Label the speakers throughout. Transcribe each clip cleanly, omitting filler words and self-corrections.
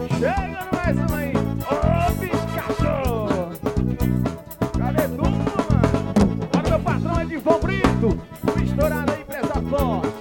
Speaker 1: Chegando mais um aí. Ô, bicho cachorro. Cadê tu, mano? Olha meu patrão é de Vão Brito. Estourado aí, presa forte.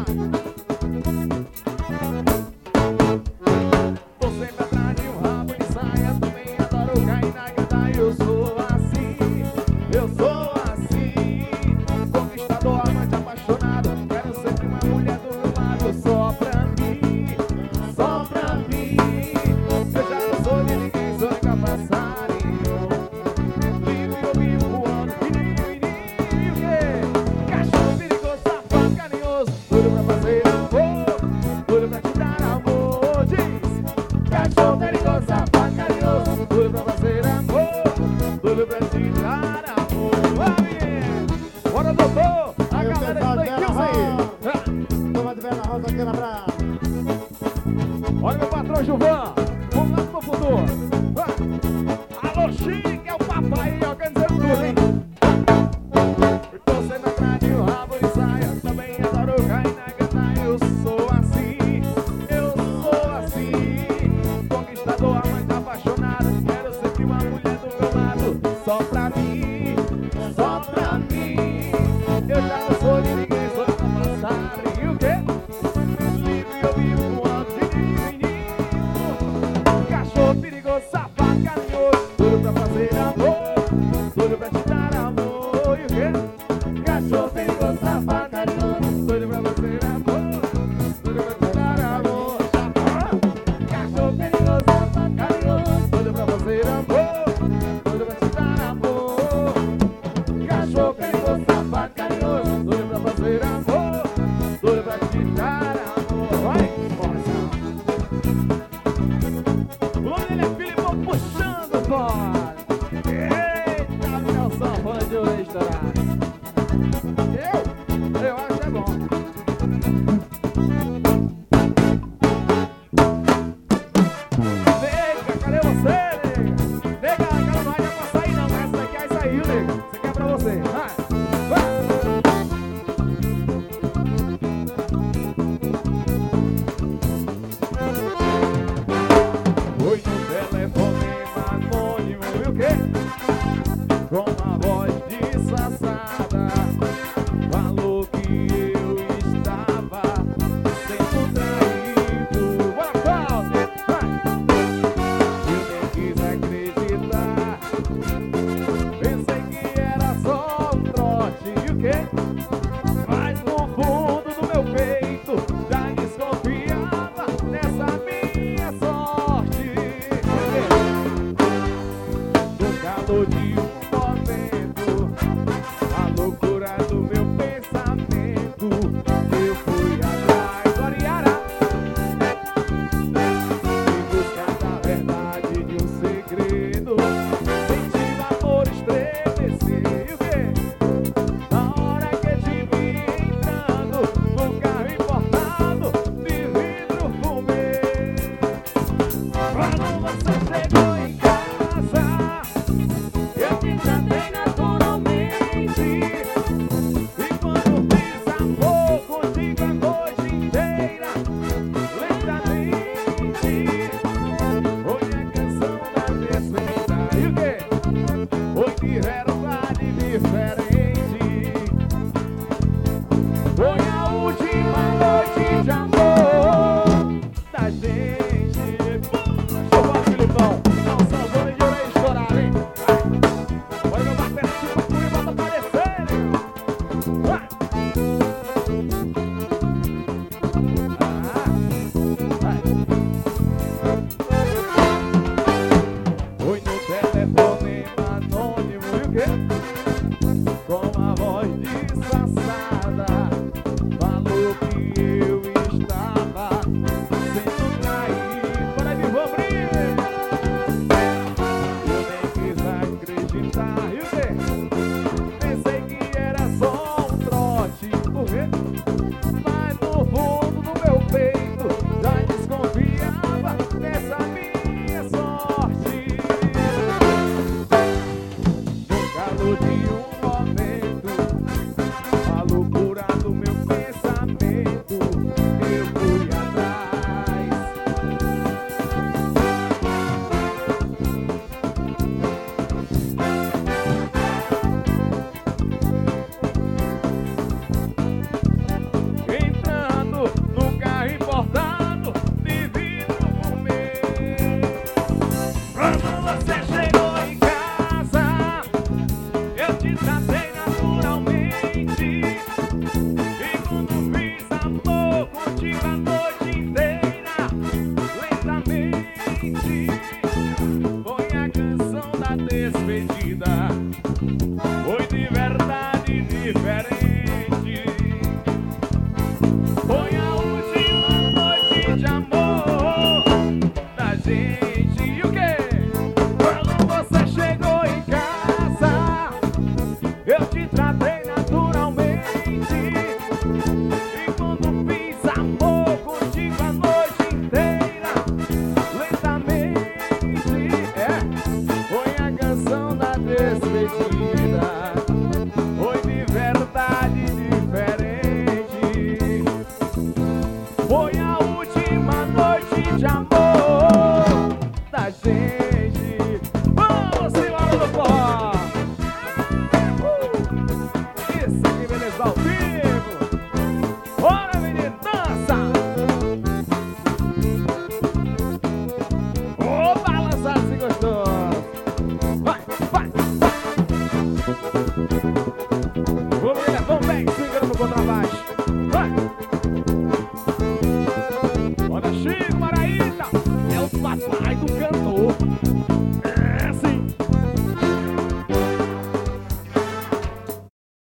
Speaker 1: Tô sempre atrás de um rabo de saia. Também adoro cair na gata. Eu sou assim. Eu sou assim. Conquistador, amante, apaixonado. Quero sempre uma mulher do meu lado. Só pra mim. Só pra mim. Eu já não sou de ninguém, sou de passarinho. Livre eu vivo voando, menino, o quê? Cachorro perigoso, safado, carinhoso. Tudo pra fazer amor, tudo pra te dar amor. Diz, cachorro perigoso, safado, carinhoso. Tudo pra fazer amor, tudo pra te dar amor. Bora, doutor, a galera está aqui, aí.
Speaker 2: Toma de velha rosa aqui na praia.
Speaker 1: Olha meu patrão Gilvan, vamos lá pro futuro. Alô, Chique, é o papai organizando tudo, hein? Tô sempre atrás de um rabo de saia. Também adoro cair na gata. Eu sou assim, eu sou assim. Conquistador, amante, apaixonado. Quero sempre uma mulher do meu lado. Só pra mim, só pra mim. Eu já não sou de ninguém, sou de passarinho. O quê? Livre eu vivo voando de menino. Cachorro perigoso, safado, carinhoso. Tudo pra fazer amor, tudo pra te dar amor. E o quê? Cachorro perigoso, safado, carinhoso. Tudo pra fazer amor, tudo pra te dar amor. Cachorro perigoso, safado, carinhoso. Tudo pra fazer amor, tudo pra te dar amor. Cachorro perigoso, safado, carinhoso. Tudo pra fazer amor, tudo pra te dar amor. Vai, força. O nome dele é Filipão puxando fora. Eita, meu safão de hoje estourado. Eu acho que é bom. Nega, cadê você, nega? Nega, aquela não é pra sair não, essa daqui aí saiu, nega. Isso aqui é pra você. Vai. Foi no telefone anônimo. parecida, foi de verdade diferente. Foi a última noite de amor da gente.